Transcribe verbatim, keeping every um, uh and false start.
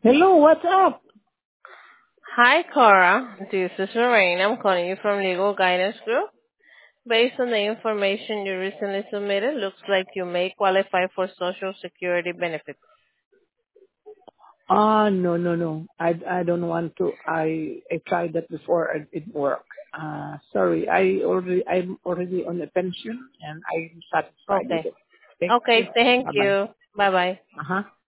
Hello, what's up? Hi, Cora. This is Lorraine. I'm calling you from Legal Guidance Group. Based on the information you recently submitted, looks like you may qualify for Social Security benefits. Ah, no, no, no. I I don't want to. I I tried that before and it didn't work. Uh, sorry. I already I'm already on a pension and I'm satisfied with Okay. it. Thank Okay, you. thank Bye bye. you. Bye-bye. Uh huh.